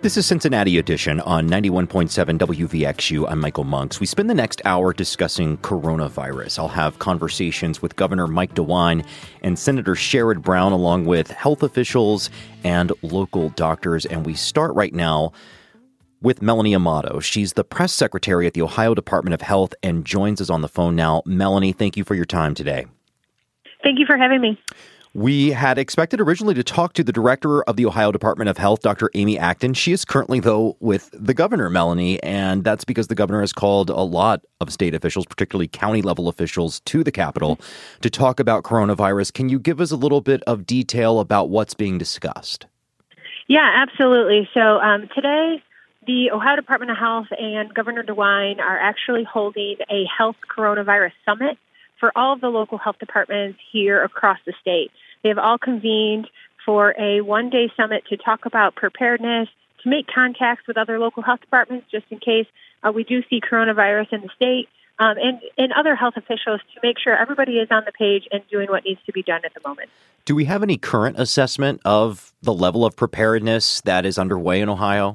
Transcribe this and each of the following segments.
This is Cincinnati Edition on 91.7 WVXU. I'm Michael Monks. We spend the next hour discussing coronavirus. I'll have conversations with Governor Mike DeWine and Senator Sherrod Brown, along with health officials and local doctors. And we start right now with Melanie Amato. She's the press secretary at the Ohio Department of Health and joins us on the phone now. Melanie, thank you for your time today. Thank you for having me. We had expected originally to talk to the director of the Ohio Department of Health, Dr. Amy Acton. She is currently, though, with the governor, Melanie, and that's because the governor has called a lot of state officials, particularly county-level officials, to the Capitol to talk about coronavirus. Can you give us a little bit of detail about what's being discussed? Yeah, absolutely. So today, the Ohio Department of Health and Governor DeWine are actually holding a health coronavirus summit for all of the local health departments here across the state. They have all convened for a one-day summit to talk about preparedness, to make contacts with other local health departments just in case we do see coronavirus in the state, and other health officials to make sure everybody is on the page and doing what needs to be done at the moment. Do we have any current assessment of the level of preparedness that is underway in Ohio?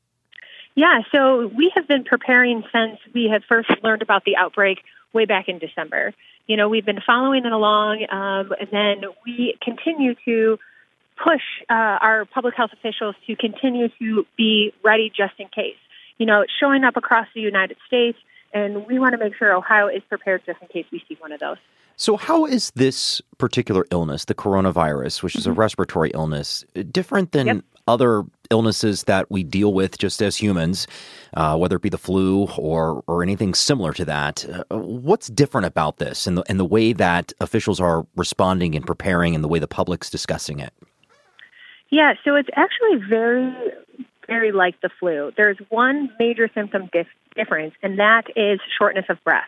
Yeah, so we have been preparing since we had first learned about the outbreak way back in December. You know, we've been following it along, and then we continue to push our public health officials to continue to be ready just in case. You know, it's showing up across the United States, and we want to make sure Ohio is prepared just in case we see one of those. So how is this particular illness, the coronavirus, which is a respiratory illness, different than other illnesses that we deal with just as humans, whether it be the flu or anything similar to that? What's different about this and the way that officials are responding and preparing and the way the public's discussing it? Yeah, so it's actually very, very like the flu. There's one major symptom difference, and that is shortness of breath.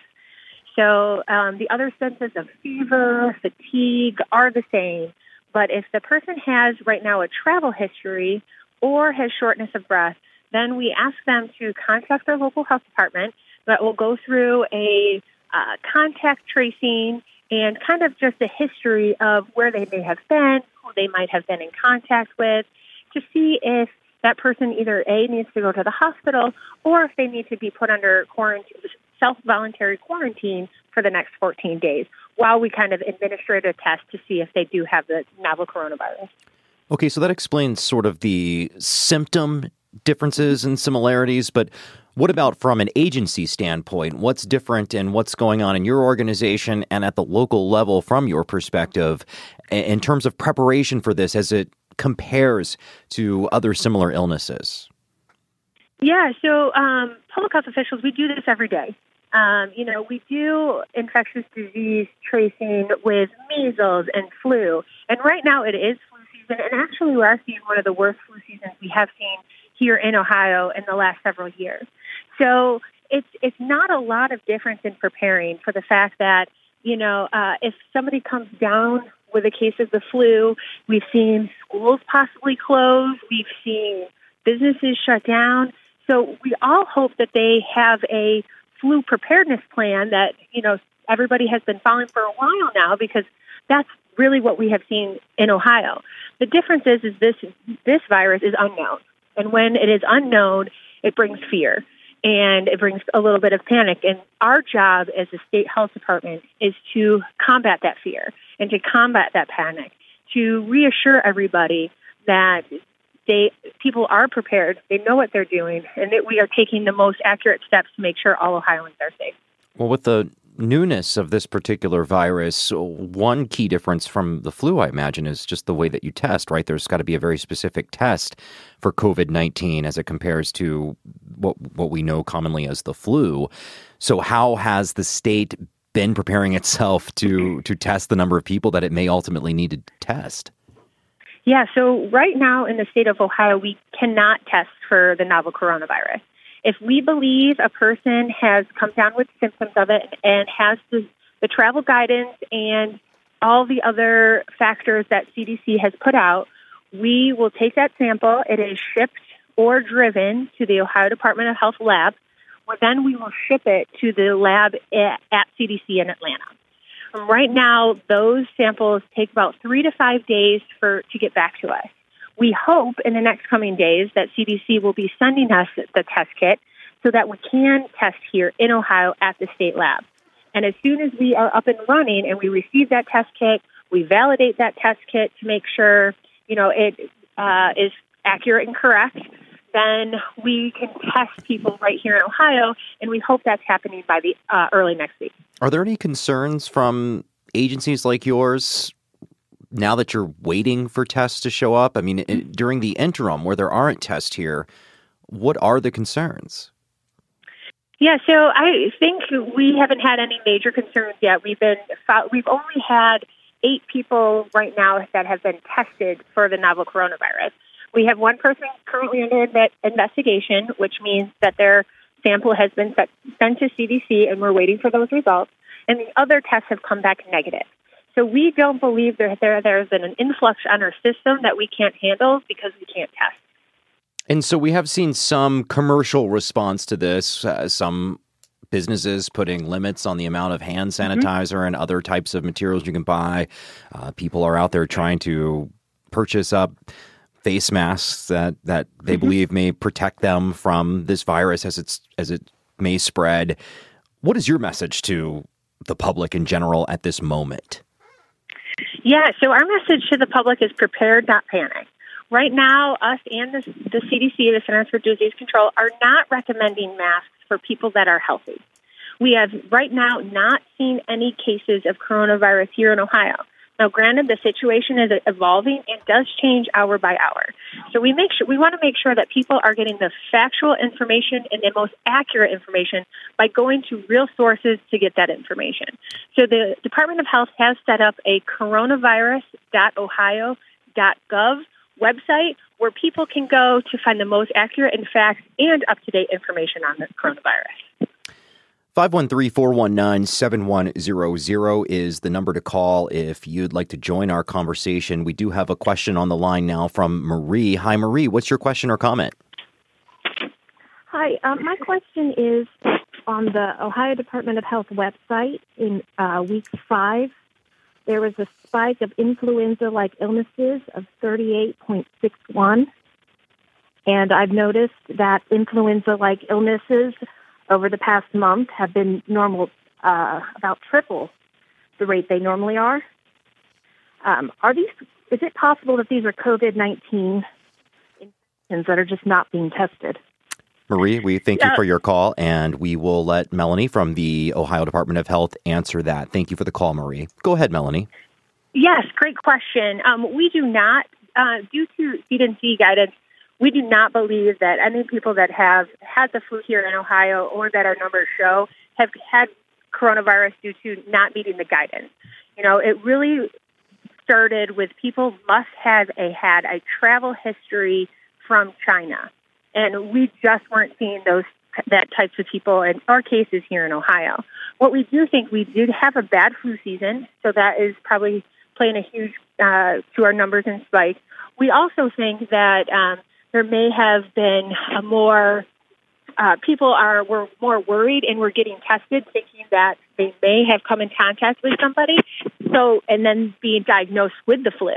So the other symptoms of fever, fatigue are the same. But if the person has right now a travel history or has shortness of breath, then we ask them to contact their local health department that will go through a contact tracing and kind of just a history of where they may have been, who they might have been in contact with, to see if that person either A, needs to go to the hospital or if they need to be put under self-voluntary quarantine for the next 14 days while we kind of administer a test to see if they do have the novel coronavirus. Okay, so that explains sort of the symptom differences and similarities, but what about from an agency standpoint? What's different and what's going on in your organization and at the local level from your perspective in terms of preparation for this as it compares to other similar illnesses? Yeah, so public health officials, we do this every day. We do infectious disease tracing with measles and flu. And right now it is flu season. And actually we are seeing one of the worst flu seasons we have seen here in Ohio in the last several years. So it's not a lot of difference in preparing for the fact that, if somebody comes down with a case of the flu, we've seen schools possibly close. We've seen businesses shut down. So we all hope that they have a flu preparedness plan that, everybody has been following for a while now, because that's really what we have seen in Ohio. The difference is this virus is unknown. And when it is unknown, it brings fear and it brings a little bit of panic. And our job as a state health department is to combat that fear and to combat that panic, to reassure everybody that people are prepared, they know what they're doing, and that we are taking the most accurate steps to make sure all Ohioans are safe. Well, with the newness of this particular virus, one key difference from the flu, I imagine, is just the way that you test, right? There's got to be a very specific test for COVID-19 as it compares to what we know commonly as the flu. So how has the state been preparing itself to test the number of people that it may ultimately need to test? Yeah, so right now in the state of Ohio, we cannot test for the novel coronavirus. If we believe a person has come down with symptoms of it and has the travel guidance and all the other factors that CDC has put out, we will take that sample. It is shipped or driven to the Ohio Department of Health lab. Well, then we will ship it to the lab at CDC in Atlanta. Right now, those samples take about 3 to 5 days to get back to us. We hope in the next coming days that CDC will be sending us the test kit so that we can test here in Ohio at the state lab. And as soon as we are up and running and we receive that test kit, we validate that test kit to make sure, it is accurate and correct, then we can test people right here in Ohio, and we hope that's happening by the early next week. Are there any concerns from agencies like yours now that you're waiting for tests to show up? I mean, during the interim where there aren't tests here, what are the concerns? Yeah, so I think we haven't had any major concerns yet. We've only had 8 people right now that have been tested for the novel coronavirus. We have one person currently under investigation, which means that their sample has been sent to CDC, and we're waiting for those results. And the other tests have come back negative. So we don't believe there's been an influx on our system that we can't handle because we can't test. And so we have seen some commercial response to this, some businesses putting limits on the amount of hand sanitizer and other types of materials you can buy. People are out there trying to purchase up face masks that they believe may protect them from this virus as it may spread. What is your message to the public in general at this moment? Yeah, so our message to the public is prepared, not panic. Right now, us and the CDC, the Centers for Disease Control, are not recommending masks for people that are healthy. We have right now not seen any cases of coronavirus here in Ohio. Now, granted, the situation is evolving. It does change hour by hour. So we want to make sure that people are getting the factual information and the most accurate information by going to real sources to get that information. So the Department of Health has set up a coronavirus.ohio.gov website where people can go to find the most accurate and facts and up-to-date information on the coronavirus. 513-419-7100 is the number to call if you'd like to join our conversation. We do have a question on the line now from Marie. Hi, Marie. What's your question or comment? Hi. My question is on the Ohio Department of Health website in week 5. There was a spike of influenza-like illnesses of 38.61. And I've noticed that influenza-like illnesses over the past month have been normal, about triple the rate they normally are. Is it possible that these are COVID-19 infections that are just not being tested? Marie, we thank you for your call, and we will let Melanie from the Ohio Department of Health answer that. Thank you for the call, Marie. Go ahead, Melanie. Yes, great question. We do not, due to CDC guidance, we do not believe that any people that have had the flu here in Ohio or that our numbers show have had coronavirus due to not meeting the guidance. It really started with people must have had a travel history from China. And we just weren't seeing that types of people in our cases here in Ohio. What we do think, we did have a bad flu season, so that is probably playing a huge to our numbers and spike. We also think that there may have been a more people were more worried and were getting tested, thinking that they may have come in contact with somebody, and then being diagnosed with the flu.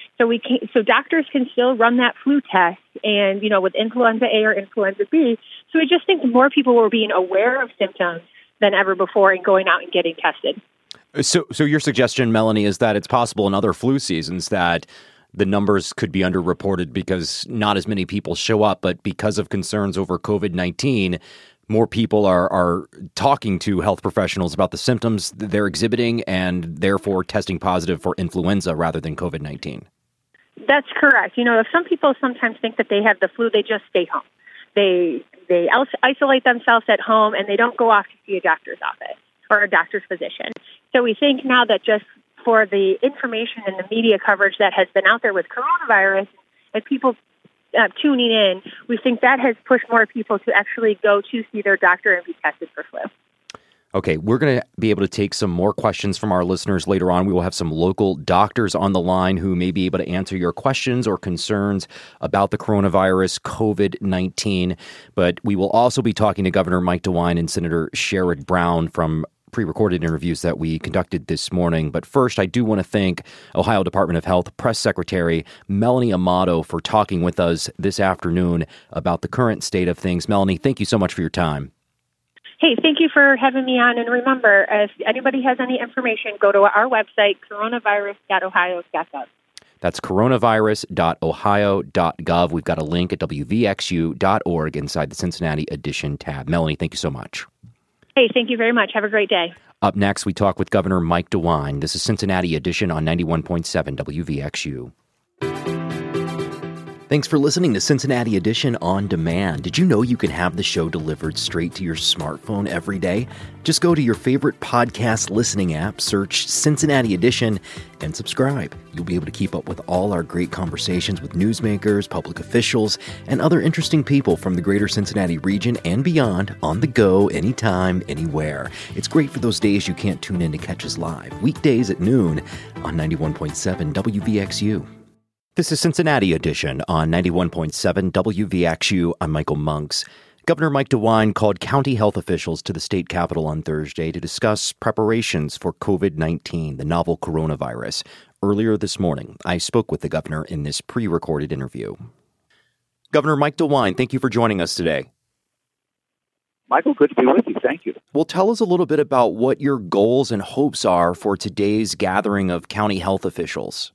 So doctors can still run that flu test, and with influenza A or influenza B. So we just think more people were being aware of symptoms than ever before and going out and getting tested. So your suggestion, Melanie, is that it's possible in other flu seasons that the numbers could be underreported because not as many people show up, but because of concerns over COVID-19, more people are talking to health professionals about the symptoms they're exhibiting and therefore testing positive for influenza rather than COVID-19. That's correct. If some people sometimes think that they have the flu, they just stay home. They isolate themselves at home and they don't go off to see a doctor's office or a doctor's physician. So we think now that just for the information and the media coverage that has been out there with coronavirus and people tuning in, we think that has pushed more people to actually go to see their doctor and be tested for flu. Okay, we're going to be able to take some more questions from our listeners later on. We will have some local doctors on the line who may be able to answer your questions or concerns about the coronavirus, COVID-19. But we will also be talking to Governor Mike DeWine and Senator Sherrod Brown from pre-recorded interviews that we conducted this morning. But first, I do want to thank Ohio Department of Health Press Secretary Melanie Amato for talking with us this afternoon about the current state of things. Melanie, thank you so much for your time. Hey, thank you for having me on. And remember, if anybody has any information, go to our website, coronavirus.ohio.gov. That's coronavirus.ohio.gov. We've got a link at wvxu.org inside the Cincinnati Edition tab. Melanie, thank you so much. Hey, thank you very much. Have a great day. Up next, we talk with Governor Mike DeWine. This is Cincinnati Edition on 91.7 WVXU. Thanks for listening to Cincinnati Edition On Demand. Did you know you can have the show delivered straight to your smartphone every day? Just go to your favorite podcast listening app, search Cincinnati Edition, and subscribe. You'll be able to keep up with all our great conversations with newsmakers, public officials, and other interesting people from the greater Cincinnati region and beyond on the go, anytime, anywhere. It's great for those days you can't tune in to catch us live. Weekdays at noon on 91.7 WVXU. This is Cincinnati Edition on 91.7 WVXU. I'm Michael Monks. Governor Mike DeWine called county health officials to the state capitol on Thursday to discuss preparations for COVID-19, the novel coronavirus. Earlier this morning, I spoke with the governor in this pre-recorded interview. Governor Mike DeWine, thank you for joining us today. Michael, good to be with you. Thank you. Well, tell us a little bit about what your goals and hopes are for today's gathering of county health officials.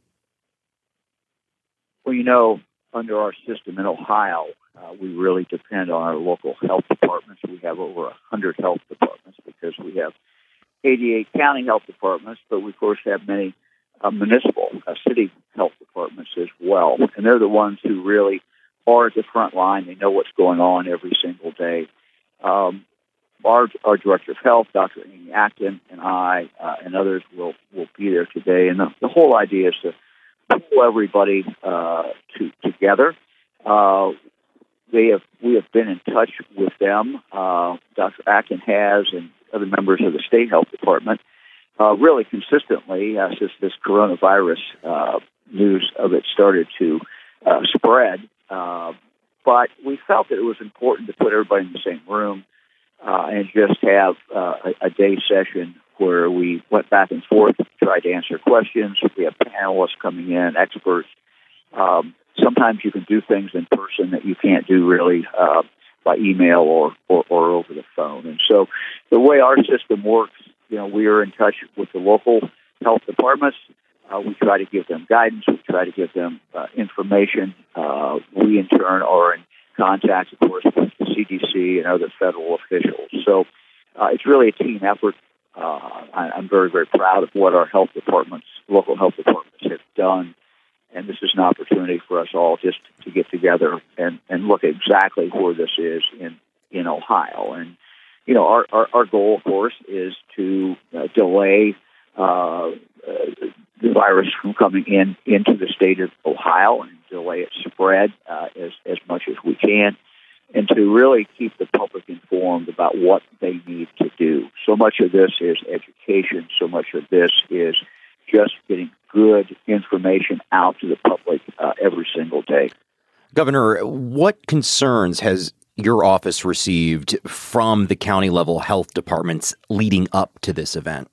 Well, under our system in Ohio, we really depend on our local health departments. We have over 100 health departments because we have 88 county health departments, but we, of course, have many municipal city health departments as well. And they're the ones who really are at the front line. They know what's going on every single day. Our Director of Health, Dr. Amy Acton, and I and others will be there today. And the whole idea is to pull everybody together. We have been in touch with them. Dr. Acton has, and other members of the state health department, really consistently since this coronavirus news of it started to spread. But we felt that it was important to put everybody in the same room and just have a day session where we went back and forth, tried to answer questions. We have panelists coming in, experts. Sometimes you can do things in person that you can't do really by email or over the phone. And so the way our system works, we are in touch with the local health departments. We try to give them guidance. We try to give them information. We, in turn, are in contact, of course, with the CDC and other federal officials. So it's really a team effort. I'm very, very proud of what our health departments, local health departments, have done. And this is an opportunity for us all just to get together and look at exactly where this is in Ohio. And, our goal, of course, is to delay the virus from coming into the state of Ohio and delay its spread as much as we can, and to really keep the public informed about what they need to do. So much of this is education. So much of this is just getting good information out to the public every single day. Governor, what concerns has your office received from the county level health departments leading up to this event?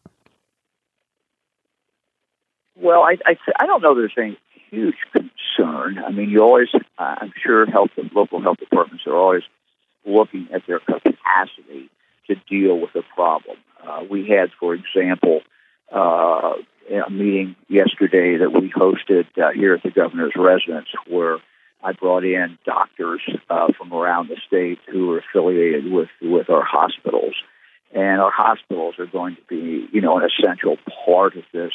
Well, I don't know there's any huge concern. I mean, you always, I'm sure local health departments are always looking at their capacity to deal with the problem. We had, for example, a meeting yesterday that we hosted here at the governor's residence where I brought in doctors from around the state who are affiliated with our hospitals. And our hospitals are going to be, an essential part of this,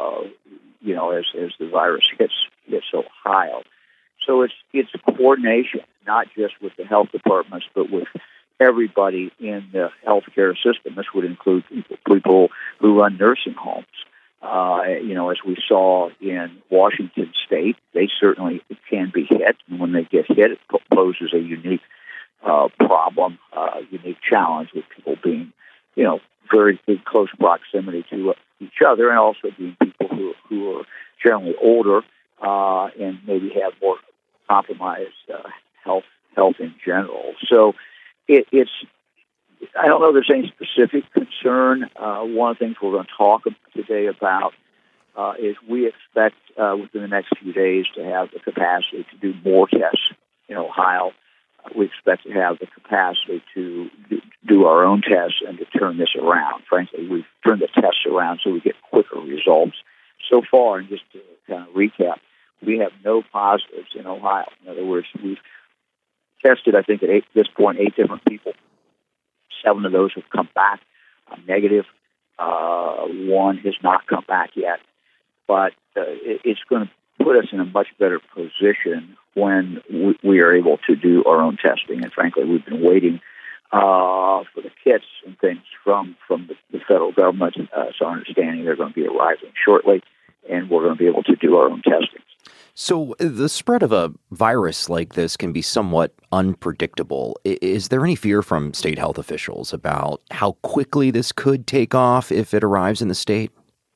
as the virus hits Ohio. So it's coordination, not just with the health departments, but with everybody in the healthcare system. This would include people who run nursing homes. As we saw in Washington State, they certainly can be hit. And when they get hit, it poses a unique problem, unique challenge with people being, very in close proximity to each other, and also being people who are generally older and maybe have more compromised health in general. So it's I don't know if there's any specific concern. One of the things we're going to talk today about is we expect within the next few days to have the capacity to do more tests in Ohio. We expect to have the capacity to do our own tests and to turn this around. Frankly, we've turned the tests around so we get quicker results. So far, and just to kind of recap, we have no positives in Ohio. In other words, we've tested, I think, at this point, 8 different people. 7 of those have come back negative. 1 has not come back yet. But it's going to put us in a much better position when we are able to do our own testing. And frankly, we've been waiting for the kits and things from the federal government. It's our understanding they're going to be arriving shortly, and we're going to be able to do our own testing. So the spread of a virus like this can be somewhat unpredictable. Is there any fear from state health officials about how quickly this could take off if it arrives in the state?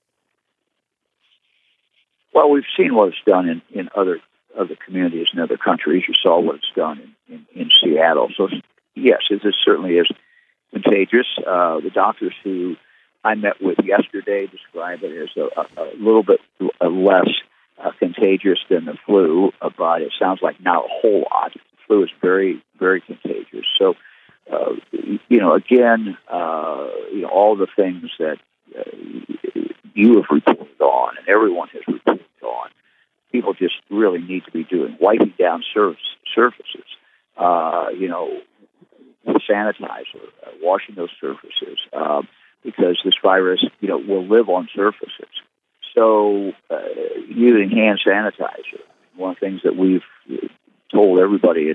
Well, we've seen what it's done in other communities in other countries. You saw what it's done in Seattle. So, yes, this certainly is contagious. The doctors who I met with yesterday describe it as a little bit less contagious than the flu, but it sounds like not a whole lot. The flu is very, very contagious. So, again, all the things that you have reported on and everyone has reported on, people just really need to be doing, wiping down surfaces, with sanitizer, washing those surfaces, because this virus, will live on surfaces. So using hand sanitizer, one of the things that we've told everybody,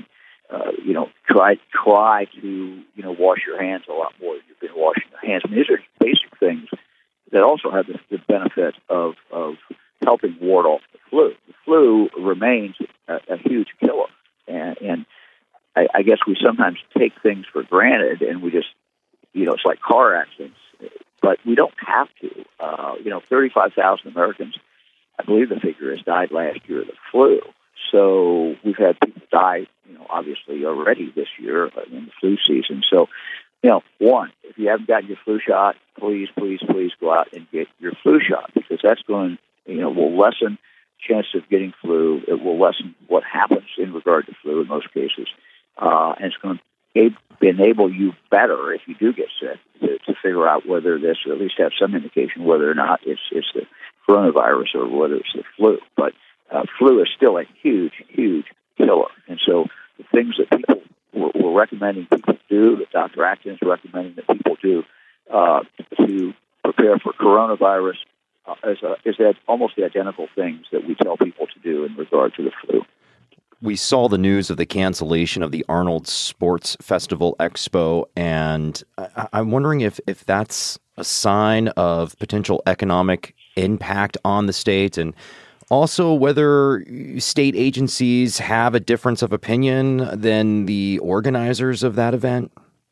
try to, wash your hands a lot more than you've been washing your hands. I mean, these are basic things that also have the benefit of helping ward off the flu. The flu remains a huge killer, and I guess we sometimes take things for granted, and we just, it's like car accidents, but we don't have to. 35,000 Americans, I believe the figure is, died last year of the flu. So we've had people die, obviously already this year in the flu season. So, one, if you haven't gotten your flu shot, please, please, please go out and get your flu shot, because that's going, will lessen chance of getting flu. It will lessen what happens in regard to flu in most cases. And it's going to enable you better, if you do get sick, to figure out whether this, or at least have some indication whether or not it's the coronavirus or whether it's the flu. But flu is still a huge, huge killer. And so the things that people were recommending people do, that Dr. Atkins is recommending that people do to prepare for coronavirus, is that almost the identical things that we tell people to do in regard to the flu. We saw the news of the cancellation of the Arnold Sports Festival Expo, and I'm wondering if that's a sign of potential economic impact on the state, and also whether state agencies have a difference of opinion than the organizers of that event.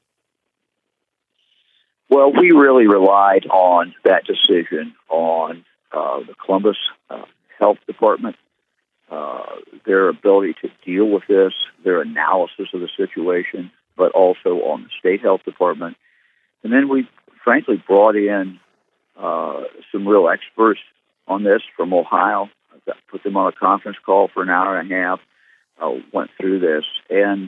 Well, we really relied on that decision on the Columbus Health Department, their ability to deal with this, their analysis of the situation, but also on the state health department. And then we, frankly, brought in some real experts on this from Ohio. Put them on a conference call for an hour and a half, went through this. And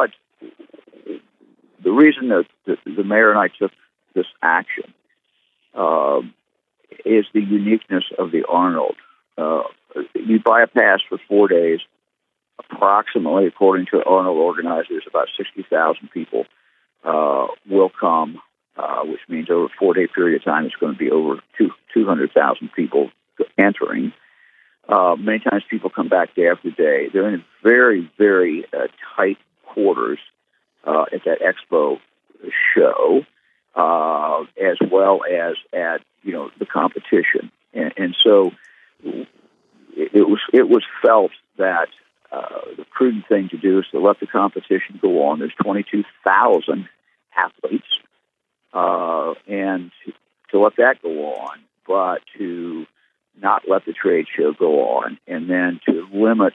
the reason that the mayor and I took this action is the uniqueness of the Arnold. You buy a pass for 4 days. Approximately, according to Arnold organizers, about 60,000 people will come, which means over a 4-day period of time, it's going to be over 200,000 people entering. Many times people come back day after day. They're in very, very tight quarters at that expo show, as well as at the competition, and so it was felt that the prudent thing to do is to let the competition go on. There's 22,000 athletes, and to let that go on, but to not let the trade show go on, and then to limit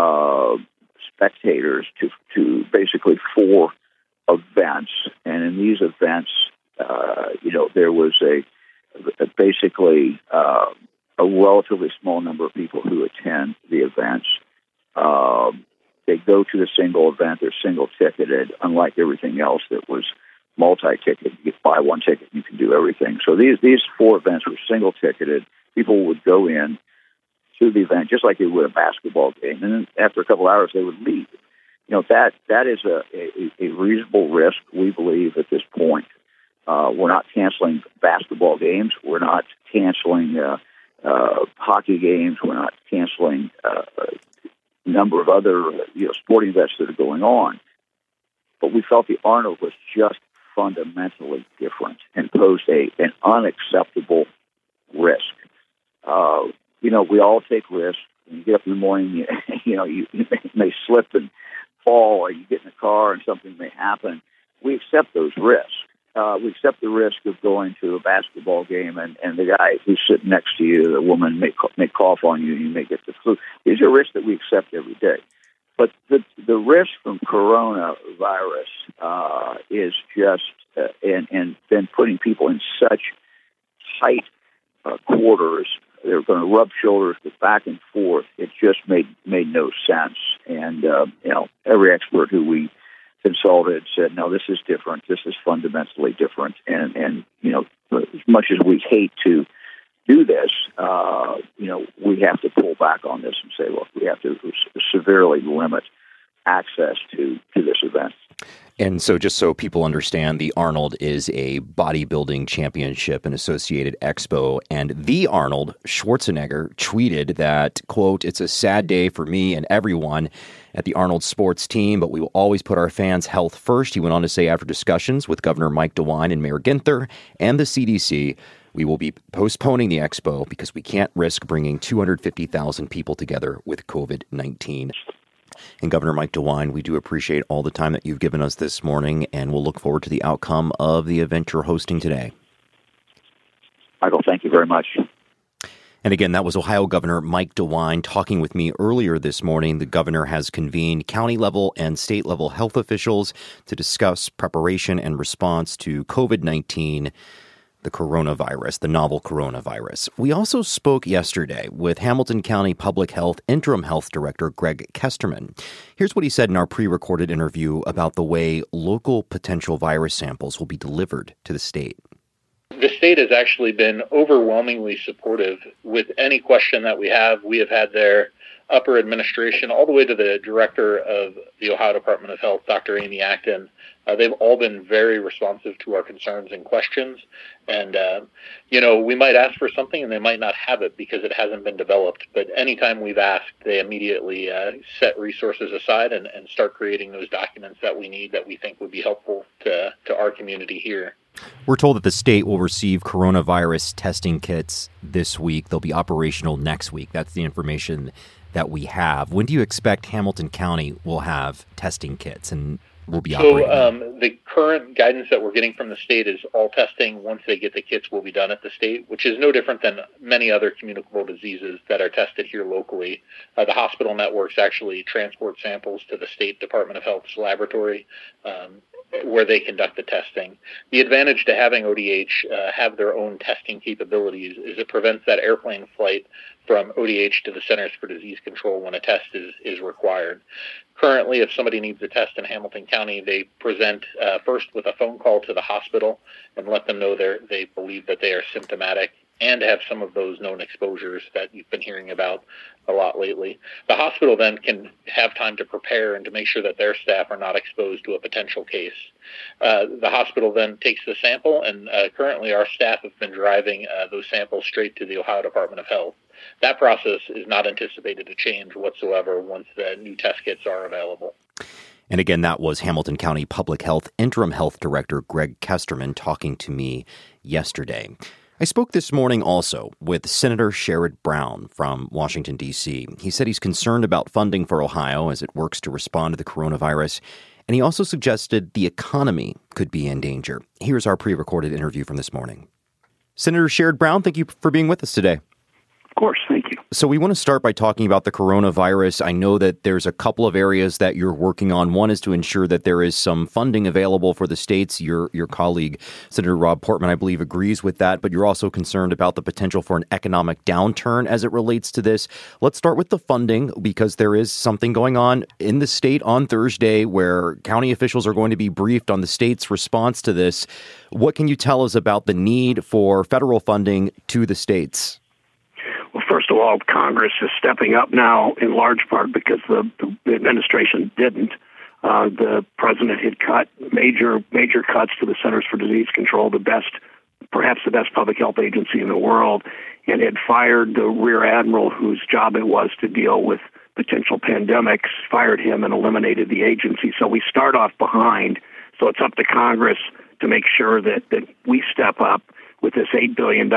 spectators to basically 4 events. And in these these events, there was basically a relatively small number of people who attend the events. They go to the single event. They're single-ticketed, unlike everything else that was multi-ticket. You buy one ticket, you can do everything. So these 4 events were single-ticketed. People would go in to the event just like they would a basketball game, and then after a couple hours, they would leave. That is a reasonable risk, we believe, at this point. We're not canceling basketball games. We're not canceling hockey games. We're not canceling a number of other sporting events that are going on. But we felt the Arnold was just fundamentally different and posed an unacceptable risk. We all take risks. When you get up in the morning, you may slip and fall, or you get in a car and something may happen. We accept those risks. We accept the risk of going to a basketball game and the guy who's sitting next to you, the woman may cough on you and you may get the flu. These are risks that we accept every day. But the risk from coronavirus is just, and then putting people in such tight quarters, they're going to rub shoulders, go back and forth. It just made no sense. And, every expert who we consulted said, no, this is different. This is fundamentally different. And as much as we hate to do this, we have to pull back on this and say, look, we have to severely limit access to this event. And so just so people understand, the Arnold is a bodybuilding championship and associated expo. And the Arnold Schwarzenegger tweeted that, quote, "It's a sad day for me and everyone at the Arnold sports team, but we will always put our fans' health first." He went on to say, after discussions with Governor Mike DeWine and Mayor Ginther and the CDC, we will be postponing the expo because we can't risk bringing 250,000 people together with COVID-19. And Governor Mike DeWine, we do appreciate all the time that you've given us this morning, and we'll look forward to the outcome of the event you're hosting today. Michael, thank you very much. And again, that was Ohio Governor Mike DeWine talking with me earlier this morning. The governor has convened county-level and state-level health officials to discuss preparation and response to COVID-19, the coronavirus, the novel coronavirus. We also spoke yesterday with Hamilton County Public Health Interim Health Director Greg Kesterman. Here's what he said in our pre-recorded interview about the way local potential virus samples will be delivered to the state. The state has actually been overwhelmingly supportive with any question that we have. We have had their upper administration all the way to the director of the Ohio Department of Health, Dr. Amy Acton. They've all been very responsive to our concerns and questions. And, we might ask for something and they might not have it because it hasn't been developed. But anytime we've asked, they immediately set resources aside and start creating those documents that we need that we think would be helpful to our community here. We're told that the state will receive coronavirus testing kits this week. They'll be operational next week. That's the information that we have. When do you expect Hamilton County will have testing kits and will be operating? So the current guidance that we're getting from the state is all testing, once they get the kits, will be done at the state, which is no different than many other communicable diseases that are tested here locally. The hospital networks actually transport samples to the State Department of Health's laboratory where they conduct the testing. The advantage to having ODH have their own testing capabilities is it prevents that airplane flight from ODH to the Centers for Disease Control when a test is required. Currently, if somebody needs a test in Hamilton County, they present first with a phone call to the hospital and let them know they believe that they are symptomatic and have some of those known exposures that you've been hearing about a lot lately. The hospital then can have time to prepare and to make sure that their staff are not exposed to a potential case. The hospital then takes the sample, and currently our staff have been driving those samples straight to the Ohio Department of Health. That process is not anticipated to change whatsoever once the new test kits are available. And again, that was Hamilton County Public Health Interim Health Director Greg Kesterman talking to me yesterday. I spoke this morning also with Senator Sherrod Brown from Washington, D.C. He said he's concerned about funding for Ohio as it works to respond to the coronavirus, and he also suggested the economy could be in danger. Here's our pre-recorded interview from this morning. Senator Sherrod Brown, thank you for being with us today. Of course, thank you. So we want to start by talking about the coronavirus. I know that there's a couple of areas that you're working on. One is to ensure that there is some funding available for the states. Your colleague, Senator Rob Portman, I believe, agrees with that, but you're also concerned about the potential for an economic downturn as it relates to this. Let's start with the funding, because there is something going on in the state on Thursday where county officials are going to be briefed on the state's response to this. What can you tell us about the need for federal funding to the states? Well, first of all, Congress is stepping up now in large part because the administration didn't. The president had cut major cuts to the Centers for Disease Control, perhaps the best public health agency in the world, and had fired the rear admiral whose job it was to deal with potential pandemics, fired him and eliminated the agency. So we start off behind. So it's up to Congress to make sure that we step up with this $8 billion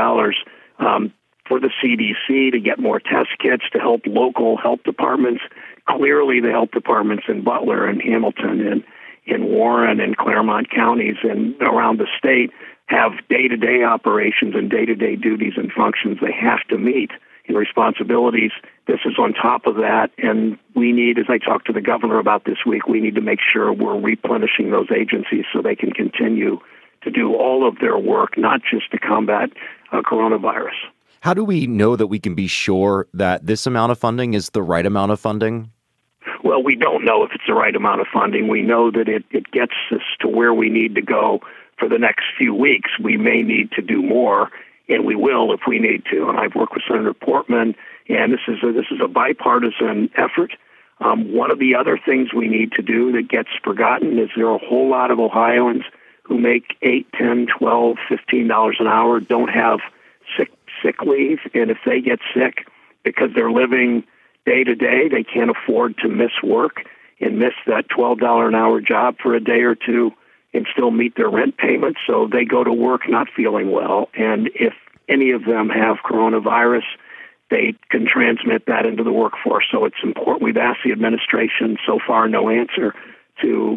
for the CDC to get more test kits to help local health departments. Clearly, the health departments in Butler and Hamilton and in Warren and Claremont counties and around the state have day-to-day operations and day-to-day duties and functions they have to meet and responsibilities. This is on top of that, and we need, as I talked to the governor about this week, we need to make sure we're replenishing those agencies so they can continue to do all of their work, not just to combat coronavirus. How do we know that we can be sure that this amount of funding is the right amount of funding? Well, we don't know if it's the right amount of funding. We know that it gets us to where we need to go for the next few weeks. We may need to do more, and we will if we need to. And I've worked with Senator Portman, and this is a bipartisan effort. One of the other things we need to do that gets forgotten is there are a whole lot of Ohioans who make $8, $10, $12, $15 an hour, don't have sick leave, and if they get sick because they're living day to day, they can't afford to miss work and miss that $12 an hour job for a day or two and still meet their rent payments. So they go to work not feeling well, and if any of them have coronavirus, they can transmit that into the workforce. So it's important. We've asked the administration, so far no answer, to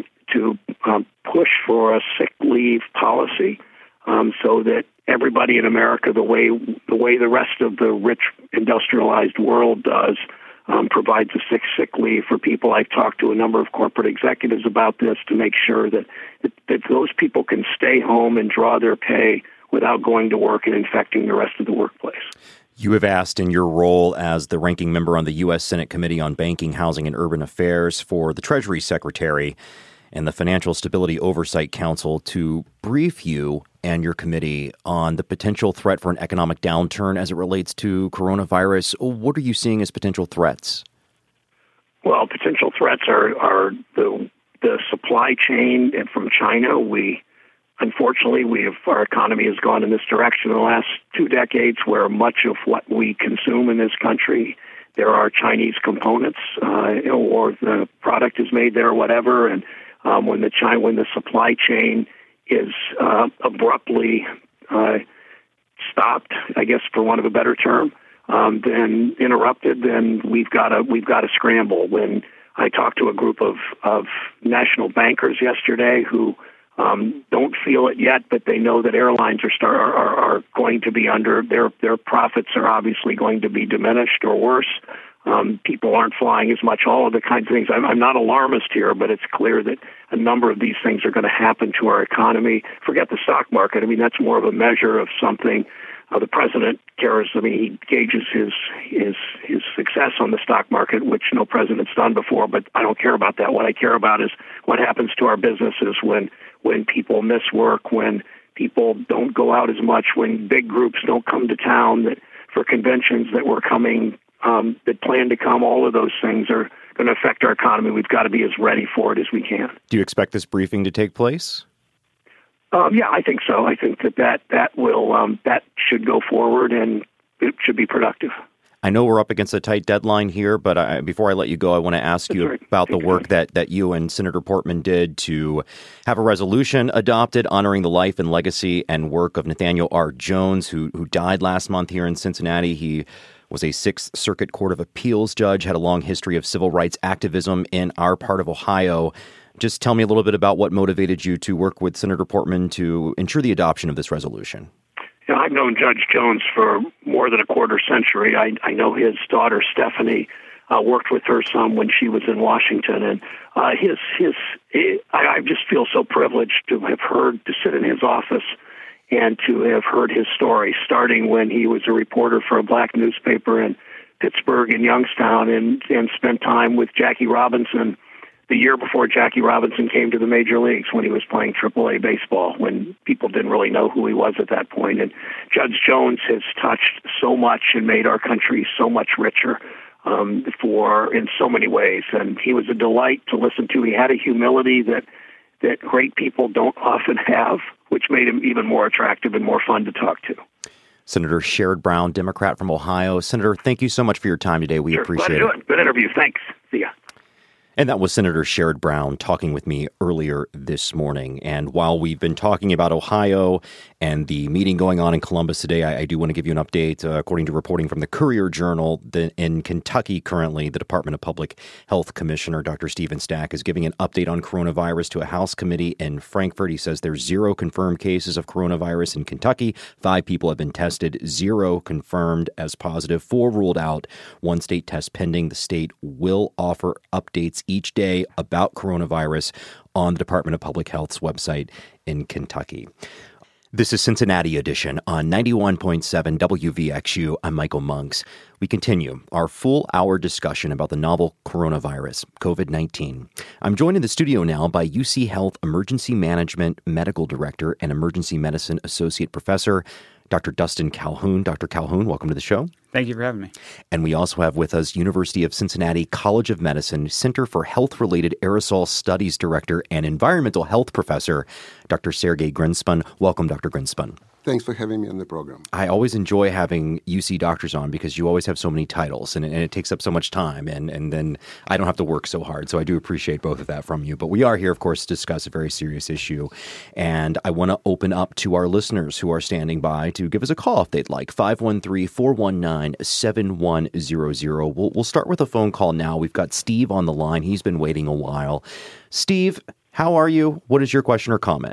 push for a sick leave policy so that everybody in America, the way the rest of the rich industrialized world does, provides a sick leave for people. I've talked to a number of corporate executives about this to make sure that those people can stay home and draw their pay without going to work and infecting the rest of the workplace. You have asked in your role as the ranking member on the U.S. Senate Committee on Banking, Housing, and Urban Affairs for the Treasury Secretary and the Financial Stability Oversight Council to brief you and your committee on the potential threat for an economic downturn as it relates to coronavirus. What are you seeing as potential threats? Well, potential threats are the supply chain from China. Unfortunately, our economy has gone in this direction in the last 2 decades, where much of what we consume in this country, there are Chinese components, or the product is made there or whatever. And when the supply chain is abruptly stopped, I guess for want of a better term, then interrupted, then we've got to scramble. When I talked to a group of national bankers yesterday who don't feel it yet, but they know that airlines are going to be under their profits are obviously going to be diminished or worse. People aren't flying as much, all of the kinds of things. I'm not alarmist here, but it's clear that a number of these things are going to happen to our economy. Forget the stock market. I mean, that's more of a measure of something. The president cares. I mean, he gauges his success on the stock market, which no president's done before, but I don't care about that. What I care about is what happens to our businesses when people miss work, when people don't go out as much, when big groups don't come to town that for conventions that were coming, that plan to come. All of those things are going to affect our economy. We've got to be as ready for it as we can. Do you expect this briefing to take place? Yeah, I think so. I think that should go forward, and it should be productive. I know we're up against a tight deadline here, but before I let you go, I want to ask you about the work that you and Senator Portman did to have a resolution adopted honoring the life and legacy and work of Nathaniel R. Jones, who died last month here in Cincinnati. He was a Sixth Circuit Court of Appeals judge, had a long history of civil rights activism in our part of Ohio. Just tell me a little bit about what motivated you to work with Senator Portman to ensure the adoption of this resolution. I've known Judge Jones for more than a quarter century. I know his daughter, Stephanie, worked with her some when she was in Washington. And I just feel so privileged to sit in his office and to have heard his story, starting when he was a reporter for a black newspaper in Pittsburgh and Youngstown, and spent time with Jackie Robinson the year before Jackie Robinson came to the major leagues, when he was playing AAA baseball, when people didn't really know who he was at that point. And Judge Jones has touched so much and made our country so much richer in so many ways. And he was a delight to listen to. He had a humility that great people don't often have, which made him even more attractive and more fun to talk to. Senator Sherrod Brown, Democrat from Ohio. Senator, thank you so much for your time today. We appreciate it. Good interview. Thanks. See ya. And that was Senator Sherrod Brown talking with me earlier this morning. And while we've been talking about Ohio and the meeting going on in Columbus today, I do want to give you an update. According to reporting from the Courier-Journal, in Kentucky currently, the Department of Public Health Commissioner, Dr. Stephen Stack, is giving an update on coronavirus to a House committee in Frankfurt. He says there's 0 confirmed cases of coronavirus in Kentucky. 5 people have been tested, 0 confirmed as positive, 4 ruled out, 1 state test pending. The state will offer updates each day about coronavirus on the Department of Public Health's website in Kentucky. This is Cincinnati Edition on 91.7 WVXU. I'm Michael Monks. We continue our full-hour discussion about the novel coronavirus, COVID-19. I'm joined in the studio now by UC Health Emergency Management Medical Director and Emergency Medicine Associate Professor, Dr. Dustin Calhoun. Dr. Calhoun, welcome to the show. Thank you for having me. And we also have with us University of Cincinnati College of Medicine Center for Health-Related Aerosol Studies Director and Environmental Health Professor, Dr. Sergey Grinspan. Welcome, Dr. Grinspan. Thanks for having me on the program. I always enjoy having UC doctors on because you always have so many titles and it takes up so much time and then I don't have to work so hard. So I do appreciate both of that from you. But we are here, of course, to discuss a very serious issue. And I want to open up to our listeners who are standing by to give us a call if they'd like. 513-419-7100. We'll start with a phone call now. We've got Steve on the line. He's been waiting a while. Steve, how are you? What is your question or comment?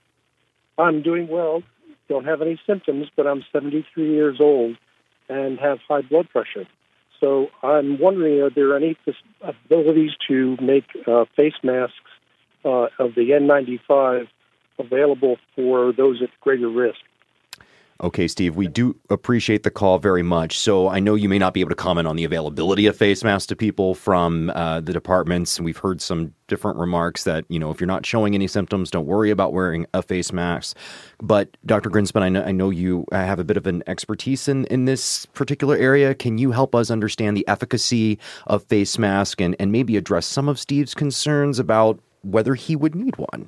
I'm doing well. Don't have any symptoms, but I'm 73 years old and have high blood pressure. So I'm wondering, are there any abilities to make face masks of the N95 available for those at greater risk? Okay, Steve, we do appreciate the call very much. So I know you may not be able to comment on the availability of face masks to people from the departments. We've heard some different remarks that, if you're not showing any symptoms, don't worry about wearing a face mask. But Dr. Grinspan, I know you have a bit of an expertise in this particular area. Can you help us understand the efficacy of face mask and maybe address some of Steve's concerns about whether he would need one?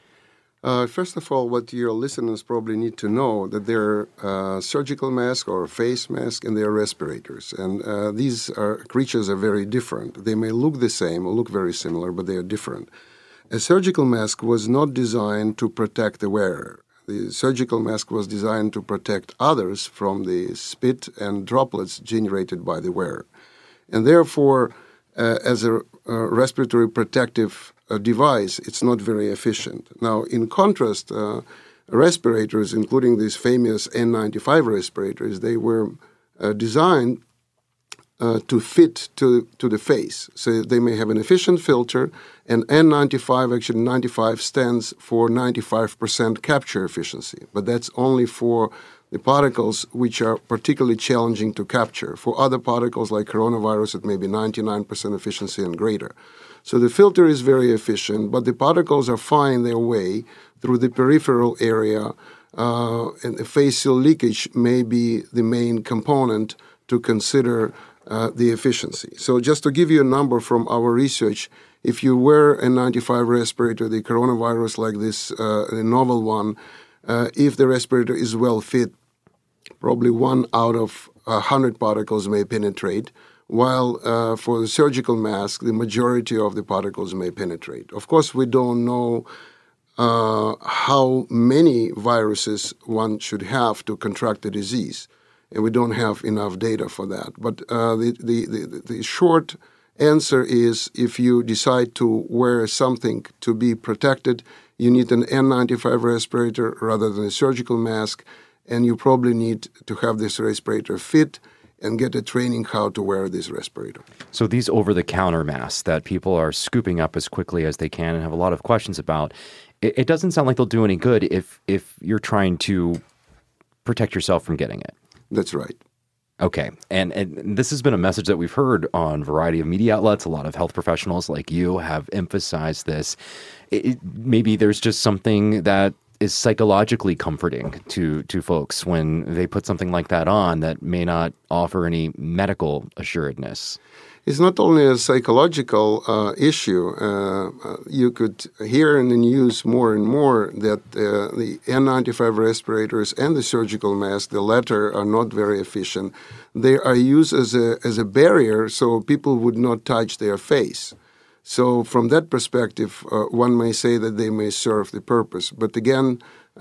First of all, what your listeners probably need to know that there are surgical masks or face masks and there are respirators. And these creatures are very different. They may look the same or look very similar, but they are different. A surgical mask was not designed to protect the wearer. The surgical mask was designed to protect others from the spit and droplets generated by the wearer. And therefore, as a respiratory protective device, it's not very efficient. Now, in contrast, respirators, including these famous N95 respirators, they were designed to fit to the face. So they may have an efficient filter, and N95, actually 95 stands for 95% capture efficiency. But that's only for the particles which are particularly challenging to capture. For other particles like coronavirus, it may be 99% efficiency and greater. So the filter is very efficient, but the particles are finding their way through the peripheral area, and the face seal leakage may be the main component to consider the efficiency. So just to give you a number from our research, if you wear a N95 respirator, the coronavirus like this, a novel one, if the respirator is well fit, probably 1 out of 100 particles may penetrate, while for the surgical mask, the majority of the particles may penetrate. Of course, we don't know how many viruses one should have to contract the disease, and we don't have enough data for that. But the short answer is if you decide to wear something to be protected, you need an N95 respirator rather than a surgical mask. and you probably need to have this respirator fit and get a training how to wear this respirator. So these over-the-counter masks that people are scooping up as quickly as they can and have a lot of questions about, it doesn't sound like they'll do any good if you're trying to protect yourself from getting it. That's right. Okay. And this has been a message that we've heard on a variety of media outlets. A lot of health professionals like you have emphasized this. Maybe there's just something that is psychologically comforting to folks when they put something like that on that may not offer any medical assuredness. It's not only a psychological issue. You could hear in the news more and more that the N95 respirators and the surgical mask, the latter, are not very efficient. They are used as a barrier so people would not touch their face. So from that perspective, one may say that they may serve the purpose. But again,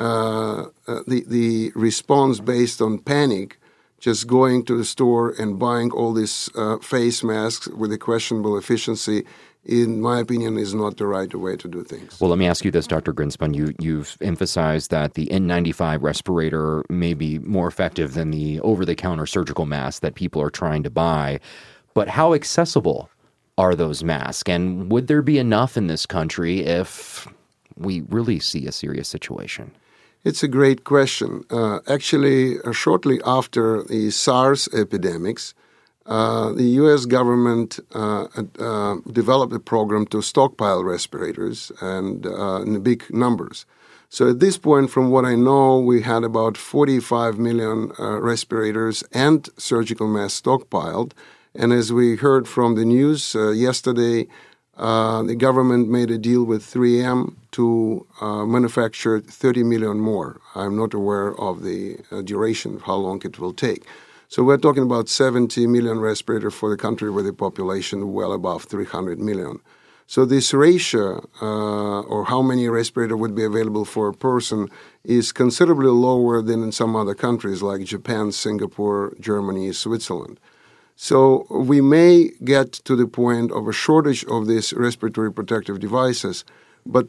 the response based on panic, just going to the store and buying all these face masks with a questionable efficiency, in my opinion, is not the right way to do things. Well, let me ask you this, Dr. Grinspan. You've emphasized that the N95 respirator may be more effective than the over-the-counter surgical mask that people are trying to buy. But how accessible are those masks? And would there be enough in this country if we really see a serious situation? It's a great question. Actually, shortly after the SARS epidemics, the U.S. government developed a program to stockpile respirators and in big numbers. So at this point, from what I know, we had about 45 million respirators and surgical masks stockpiled. And as we heard from the news yesterday, the government made a deal with 3M to manufacture 30 million more. I'm not aware of the duration, how long it will take. So we're talking about 70 million respirators for the country with a population well above 300 million. So this ratio, or how many respirators would be available for a person, is considerably lower than in some other countries like Japan, Singapore, Germany, Switzerland. So we may get to the point of a shortage of these respiratory protective devices, but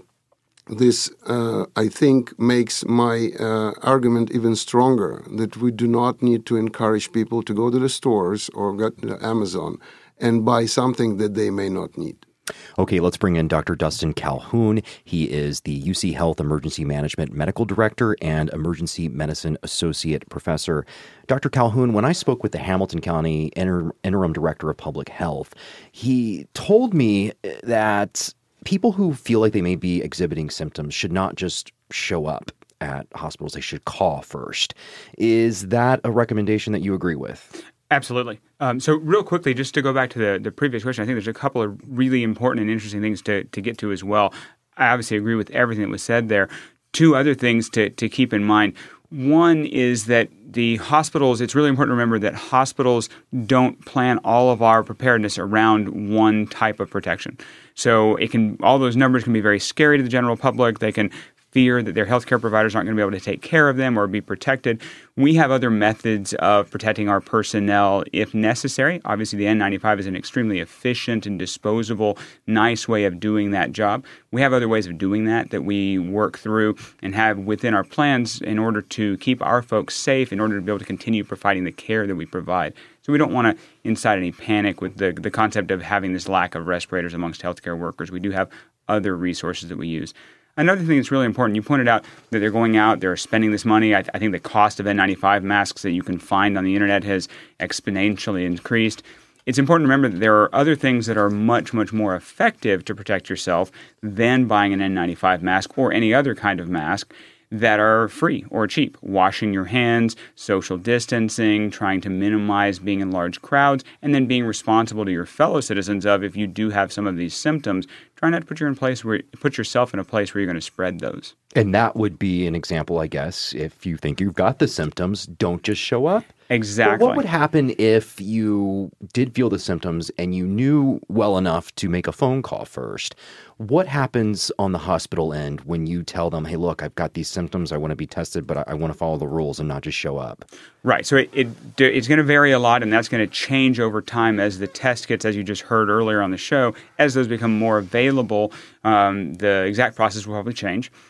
this, I think, makes my argument even stronger, that we do not need to encourage people to go to the stores or go to Amazon and buy something that they may not need. Okay, let's bring in Dr. Dustin Calhoun. He is the UC Health Emergency Management Medical Director and Emergency Medicine Associate Professor. Dr. Calhoun, when I spoke with the Hamilton County Interim Director of Public Health, he told me that people who feel like they may be exhibiting symptoms should not just show up at hospitals. They should call first. Is that a recommendation that you agree with? Absolutely. So real quickly, just to go back to the previous question, I think there's a couple of really important and interesting things to get to as well. I obviously agree with everything that was said there. Two other things to keep in mind. One is that the hospitals, it's really important to remember that hospitals don't plan all of our preparedness around one type of protection. So all those numbers can be very scary to the general public. They can fear that their healthcare providers aren't going to be able to take care of them or be protected. We have other methods of protecting our personnel if necessary. Obviously, the N95 is an extremely efficient and disposable, nice way of doing that job. We have other ways of doing that we work through and have within our plans in order to keep our folks safe, in order to be able to continue providing the care that we provide. So we don't want to incite any panic with the concept of having this lack of respirators amongst healthcare workers. We do have other resources that we use. Another thing that's really important, you pointed out that they're going out, they're spending this money. I think the cost of N95 masks that you can find on the internet has exponentially increased. It's important to remember that there are other things that are much, much more effective to protect yourself than buying an N95 mask or any other kind of mask that are free or cheap. Washing your hands, social distancing, trying to minimize being in large crowds, and then being responsible to your fellow citizens of, if you do have some of these symptoms, try not to put yourself in a place where you're going to spread those. And that would be an example, I guess, if you think you've got the symptoms, don't just show up. Exactly. But what would happen if you did feel the symptoms and you knew well enough to make a phone call first? What happens on the hospital end when you tell them, hey, look, I've got these symptoms, I want to be tested, but I want to follow the rules and not just show up? Right. So it's going to vary a lot, and that's going to change over time as the test kits, as you just heard earlier on the show, as those become more available, the exact process will probably change.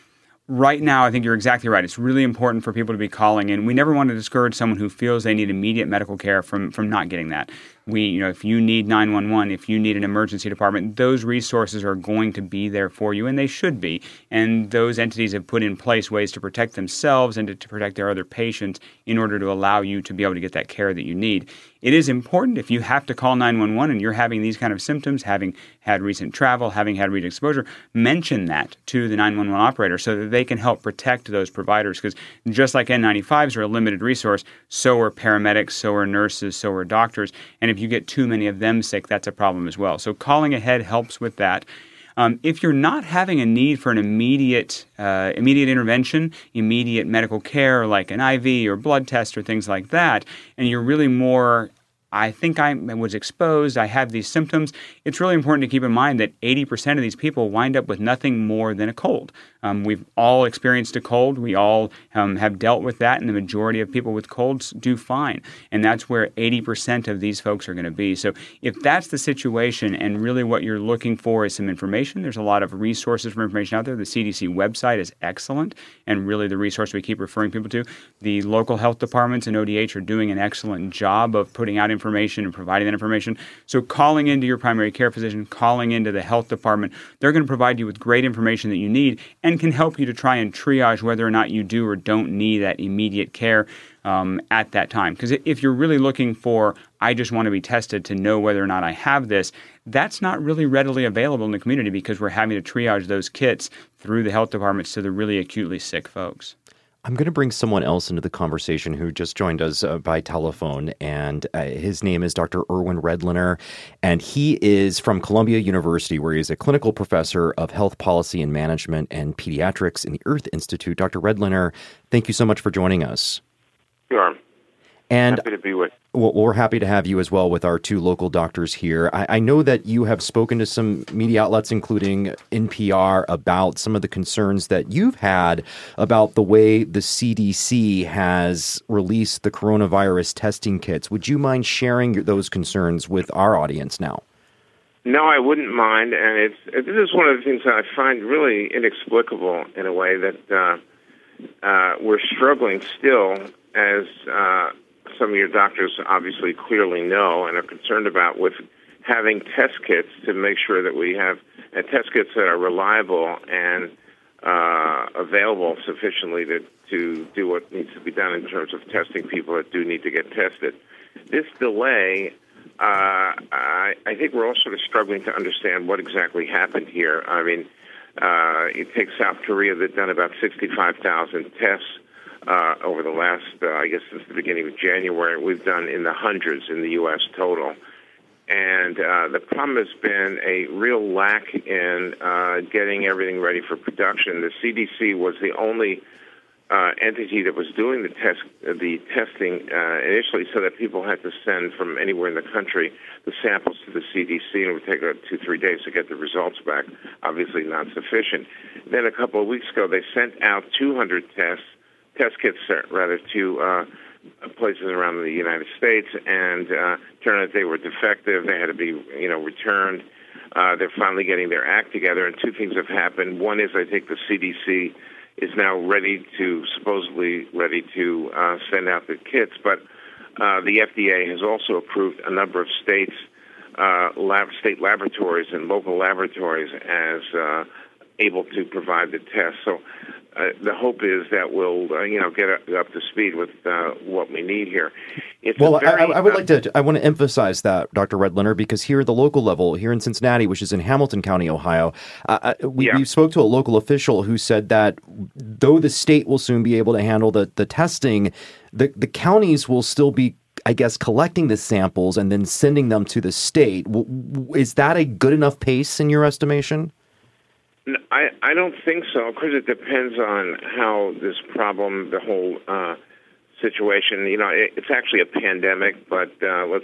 right now, I think you're exactly right. It's really important for people to be calling in. We never want to discourage someone who feels they need immediate medical care from not getting that. If you need 911, if you need an emergency department, those resources are going to be there for you, and they should be. And those entities have put in place ways to protect themselves and to protect their other patients in order to allow you to be able to get that care that you need. It is important if you have to call 911 and you're having these kind of symptoms, having had recent travel, having had recent exposure, mention that to the 911 operator so that they can help protect those providers. Because just like N95s are a limited resource, so are paramedics, so are nurses, so are doctors. And if you get too many of them sick, that's a problem as well. So calling ahead helps with that. If you're not having a need for an immediate intervention, immediate medical care like an IV or blood test or things like that, and you're really more, I think I was exposed, I have these symptoms, it's really important to keep in mind that 80% of these people wind up with nothing more than a cold. We've all experienced a cold. We all have dealt with that, and the majority of people with colds do fine. And that's where 80% of these folks are going to be. So if that's the situation and really what you're looking for is some information, there's a lot of resources for information out there. The CDC website is excellent and really the resource we keep referring people to. The local health departments and ODH are doing an excellent job of putting out information and providing that information. So calling into your primary care physician, calling into the health department, they're going to provide you with great information that you need and can help you to try and triage whether or not you do or don't need that immediate care at that time. Because if you're really looking for, I just want to be tested to know whether or not I have this, that's not really readily available in the community because we're having to triage those kits through the health departments to the really acutely sick folks. I'm going to bring someone else into the conversation who just joined us by telephone, and his name is Dr. Erwin Redlener, and he is from Columbia University, where he is a clinical professor of health policy and management and pediatrics in the Earth Institute. Dr. Redlener, thank you so much for joining us. Sure. And happy to be with you. Well, we're happy to have you as well with our two local doctors here. I know that you have spoken to some media outlets, including NPR, about some of the concerns that you've had about the way the CDC has released the coronavirus testing kits. Would you mind sharing those concerns with our audience now? No, I wouldn't mind. And this is one of the things that I find really inexplicable in a way that we're struggling still as some of your doctors obviously clearly know and are concerned about with having test kits to make sure that we have test kits that are reliable and available sufficiently to do what needs to be done in terms of testing people that do need to get tested. This delay, I think we're all sort of struggling to understand what exactly happened here. I mean, you take South Korea, they've done about 65,000 tests over the last, I guess, since the beginning of January. We've done in the hundreds in the U.S. total. And the problem has been a real lack in getting everything ready for production. The CDC was the only entity that was doing the testing initially, so that people had to send from anywhere in the country the samples to the CDC, and it would take about 2-3 days to get the results back. Obviously not sufficient. Then a couple of weeks ago, they sent out 200 test kits, rather, to places around the United States, and turned out they were defective. They had to be, returned. They're finally getting their act together, and two things have happened. One is, I think the CDC is now supposedly ready to send out the kits, but the FDA has also approved a number of state laboratories and local laboratories as able to provide the test. So the hope is that we'll, get up to speed with what we need here. I want to emphasize that, Dr. Redlener, because here at the local level, here in Cincinnati, which is in Hamilton County, Ohio, we spoke to a local official who said that though the state will soon be able to handle the testing, the counties will still be, I guess, collecting the samples and then sending them to the state. Is that a good enough pace in your estimation? I don't think so, because it depends on how this problem, the whole situation, it's actually a pandemic, but with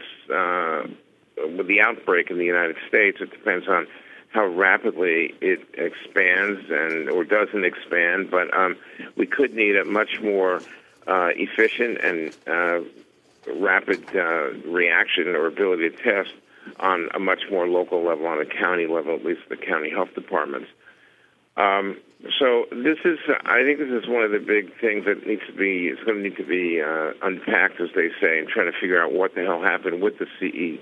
the outbreak in the United States, it depends on how rapidly it expands or doesn't expand, but we could need a much more efficient and rapid reaction or ability to test on a much more local level, on a county level, at least the county health departments. So I think this is one of the big things that it's going to need to be unpacked, as they say, and try to figure out what the hell happened with the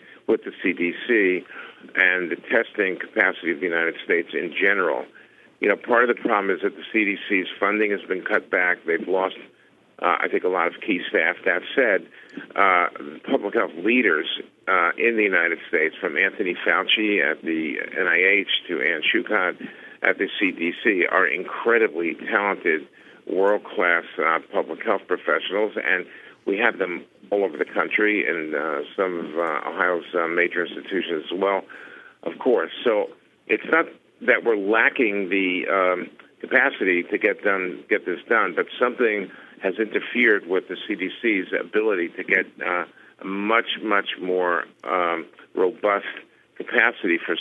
CDC and the testing capacity of the United States in general. Part of the problem is that the CDC's funding has been cut back. They've lost, I think, a lot of key staff. That said, public health leaders in the United States, from Anthony Fauci at the NIH to Ann Schuchat at the CDC, are incredibly talented, world-class public health professionals, and we have them all over the country and some of Ohio's major institutions as well, of course. So it's not that we're lacking the capacity to get this done, but something has interfered with the CDC's ability to get a much, much more robust capacity for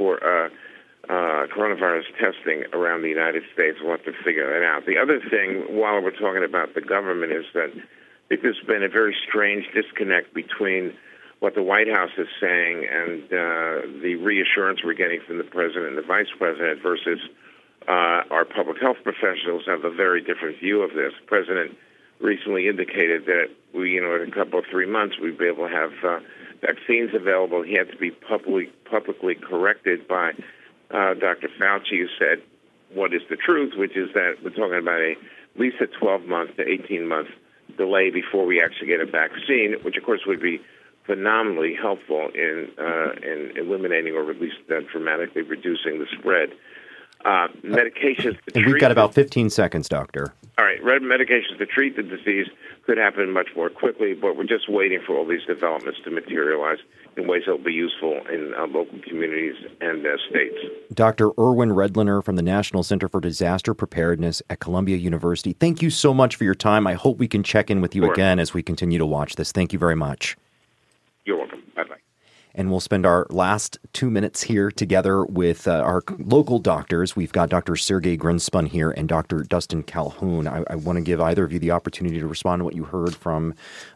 coronavirus testing around the United States. We'll have to figure that out. The other thing, while we're talking about the government, is that I think there's been a very strange disconnect between what the White House is saying and the reassurance we're getting from the president and the vice president versus our public health professionals have a very different view of this. The president recently indicated that in a couple of 3 months, we'd be able to have vaccines available. He had to be publicly corrected by Dr. Fauci, who said what is the truth, which is that we're talking about at least a 12-month to 18-month delay before we actually get a vaccine, which, of course, would be phenomenally helpful in eliminating or at least dramatically reducing the spread. Medications to treat. We've got about 15 seconds, Doctor. All right. Medications to treat the disease could happen much more quickly, but we're just waiting for all these developments to materialize in ways that will be useful in local communities and states. Dr. Erwin Redlener from the National Center for Disaster Preparedness at Columbia University, thank you so much for your time. I hope we can check in with you again as we continue to watch this. Thank you very much. You're welcome. Bye-bye. And we'll spend our last 2 minutes here together with our local doctors. We've got Dr. Sergey Grinspun here and Dr. Dustin Calhoun. I want to give either of you the opportunity to respond to what you heard from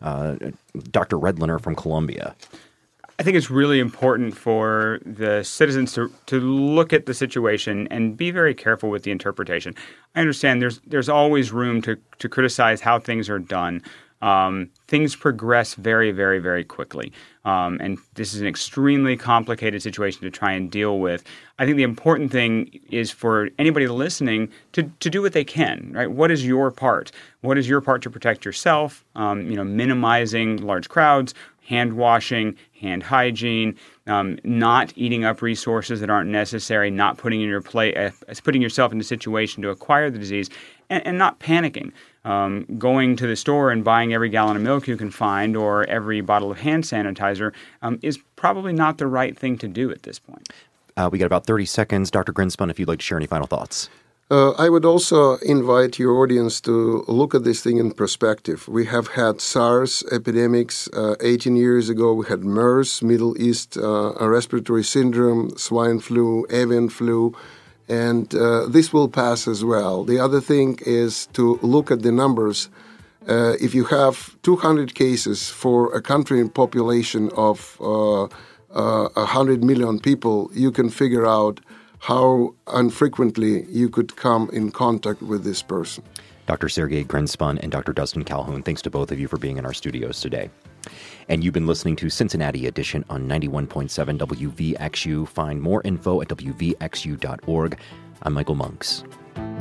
Dr. Redlener from Columbia. I think it's really important for the citizens to look at the situation and be very careful with the interpretation. I understand there's always room to criticize how things are done. Things progress very, very, very quickly. And this is an extremely complicated situation to try and deal with. I think the important thing is for anybody listening to do what they can, right? What is your part? What is your part to protect yourself? Minimizing large crowds, hand washing, hand hygiene, not eating up resources that aren't necessary, not putting yourself in a situation to acquire the disease, and not panicking. Going to the store and buying every gallon of milk you can find or every bottle of hand sanitizer is probably not the right thing to do at this point. We got about 30 seconds. Dr. Grinspun, if you'd like to share any final thoughts. I would also invite your audience to look at this thing in perspective. We have had SARS epidemics 18 years ago. We had MERS, Middle East respiratory syndrome, swine flu, avian flu. And this will pass as well. The other thing is to look at the numbers. If you have 200 cases for a country population of 100 million people, you can figure out how infrequently you could come in contact with this person. Dr. Sergey Grinspun and Dr. Dustin Calhoun, thanks to both of you for being in our studios today. And you've been listening to Cincinnati Edition on 91.7 WVXU. Find more info at WVXU.org. I'm Michael Monks.